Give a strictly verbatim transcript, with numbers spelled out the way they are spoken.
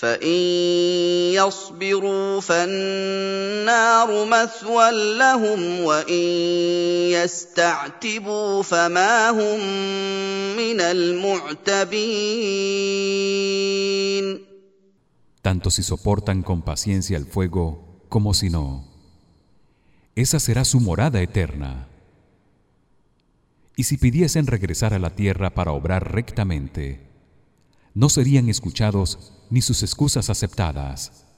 فإن يصبروا فالنار مثوى لهم وإن يستعتبوا فما هم من المعتبين. Tanto si soportan con paciencia el fuego como si no, esa será su morada eterna. Y si pidiesen regresar a la tierra para obrar rectamente, no serían escuchados ni sus excusas aceptadas.